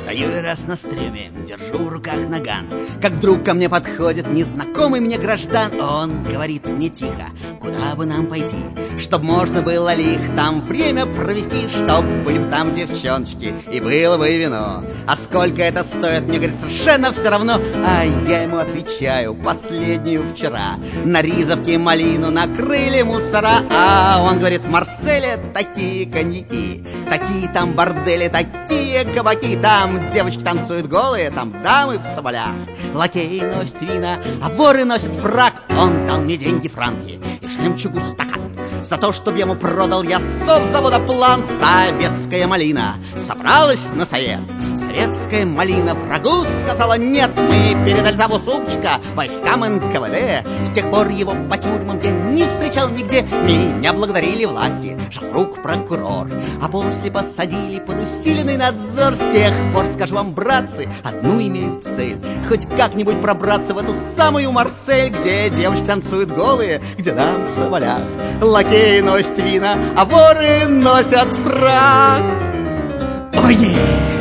Стою я раз на стреме, держу в руках наган, как вдруг ко мне подходит незнакомый мне граждан. Он говорит мне тихо: куда бы нам пойти, чтоб можно было ли их там время провести, чтоб были бы там девчоночки и было бы вино. А сколько это стоит, мне, говорит, совершенно все равно. А я ему отвечаю: последнюю вчера на Ризовке малину накрыли мусора. А он говорит: в Марселе такие коньяки, такие там бордели, такие кабаки, там девочки танцуют голые, там дамы в соболях, лакеи носят вина, а воры носят фрак. Он дал мне деньги франки и жемчугу стакан за то, чтоб ему продал я совзавода план. Советская малина собралась на совет. Советская малина врагу сказала нет. Мы передали того супчика войскам НКВД. С тех пор его по тюрьмам я не встречал нигде. Меня благодарили власти, жал рук прокурор, а после посадили под усиленный надзор. С тех пор, скажу вам, братцы, одну имею цель: хоть как-нибудь пробраться в эту самую Марсель, где девочки танцуют голые, где дам в соболях, лакеи носят вина, а воры носят фрак. Ой!